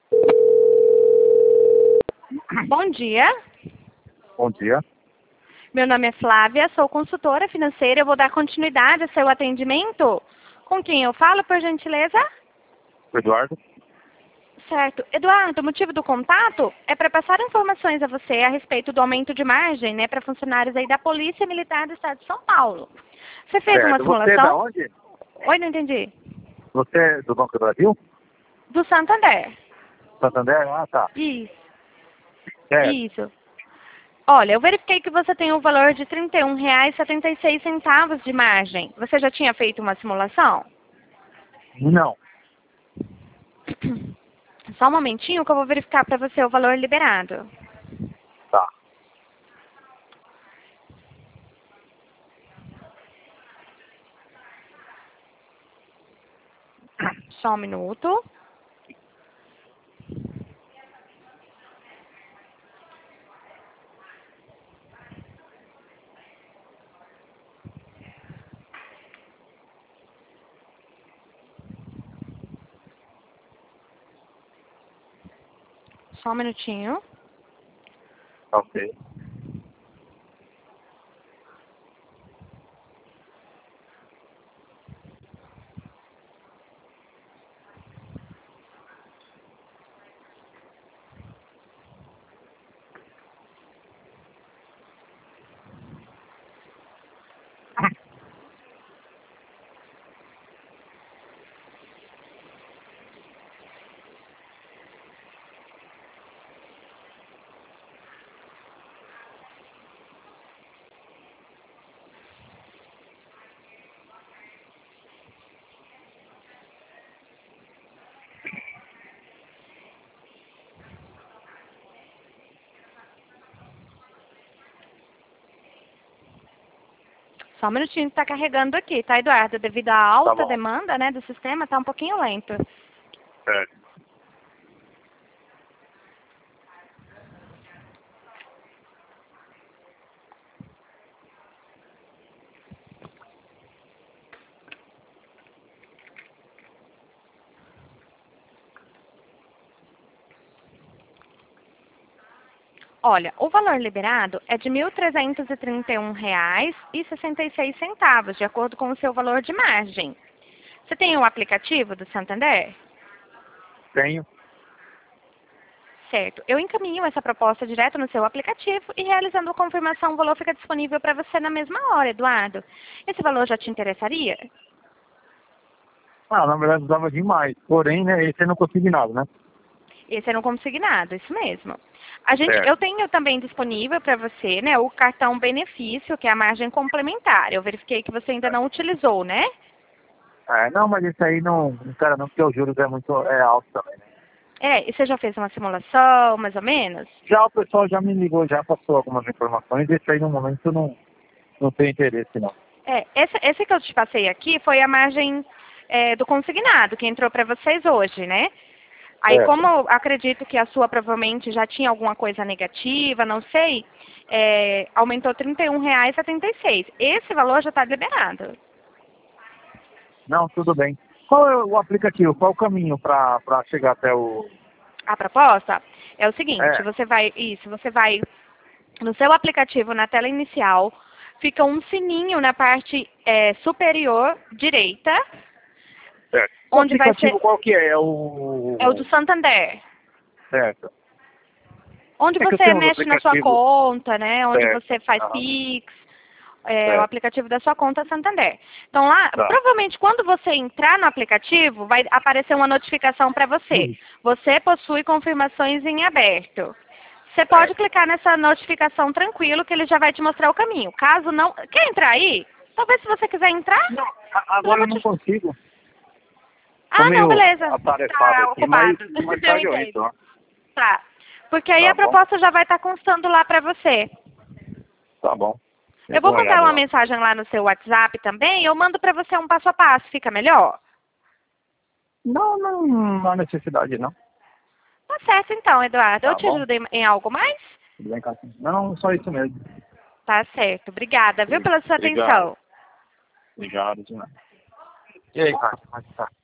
Bom dia. Bom dia. Meu nome é Flávia, sou consultora financeira. Eu vou dar continuidade ao seu atendimento. Com quem eu falo, por gentileza? Eduardo? Certo. Eduardo, o motivo do contato é para passar informações a você a respeito do aumento de margem, né, para funcionários aí da Polícia Militar do Estado de São Paulo. Você fez uma Certo. Você é da simulação? onde? Oi, não entendi. Você é do Banco do Brasil? Do Santander. Santander? Ah, tá. Isso. Certo. Isso. Olha, eu verifiquei que você tem o valor de R$ 31,76 de margem. Você já tinha feito uma simulação? Não. Só um momentinho que eu vou verificar para você o valor liberado. Tá. Só um minuto. Só um minutinho. Ok. Só um minutinho que está carregando aqui, tá, Eduardo? Devido à Tá alta bom. demanda, né, do sistema, está um pouquinho lento. Certo. Olha, o valor liberado é de R$ 1.331,66, de acordo com o seu valor de margem. Você tem o aplicativo do Santander? Tenho. Certo. Eu encaminho essa proposta direto no seu aplicativo e realizando a confirmação, o valor fica disponível para você na mesma hora, Eduardo. Esse valor já te interessaria? Ah, na verdade usava demais. Porém, né, esse eu não consegui nada, né? Esse era um consignado, isso mesmo. Certo. Eu tenho também disponível para você, né, o cartão benefício, que é a margem complementar. Eu verifiquei que você ainda não utilizou, né? Não, mas esse aí não quero não, porque o juros é alto também, né? É, e você já fez uma simulação, mais ou menos? Já o pessoal já me ligou, já passou algumas informações, esse aí no momento não tem interesse, não. É, esse que eu te passei aqui foi a margem do consignado, que entrou para vocês hoje, né? Aí, Certo. como eu acredito que a sua provavelmente já tinha alguma coisa negativa, não sei, aumentou R$ 31,76. Esse valor já está liberado. Não, tudo bem. Qual é o aplicativo? Qual o caminho para chegar até o... A proposta é o seguinte, É, você vai no seu aplicativo, na tela inicial, fica um sininho na parte superior direita, certo. O onde vai ser, aplicativo qual que é? É é o o... do Santander. Certo. Onde É que eu você tenho uns mexe na sua aplicativos... conta, né? Onde Certo. você faz Aham. Pix, o Certo. aplicativo da sua conta Santander. Então lá, Tá. provavelmente quando você entrar no aplicativo, vai aparecer uma notificação para você. Você possui confirmações em aberto. Você pode Certo. clicar nessa notificação tranquilo que ele já vai te mostrar o caminho. Caso não... Quer entrar aí? Talvez se você quiser entrar, Não, eu já agora vou eu não te... consigo. Tô Ah, não, meio beleza. atarefado Tá aqui, mas ocupado. mais Eu tarde eu entendo. entro, ó. Tá. Porque aí Tá a bom? proposta já vai estar constando lá para você. Tá bom. Eu Eu dou vou uma mandar olhada uma lá. mensagem lá no seu WhatsApp também. Eu mando para você um passo a passo. Fica melhor? Não há necessidade, não. Tá certo então, Eduardo. Eu Tá te bom? ajudo em algo mais? Tudo bem, Cássio? Não, só isso mesmo. Tá certo. Obrigada, viu, pela sua Obrigado. atenção. Obrigado, de nada. E aí, Cássio, como é que tá?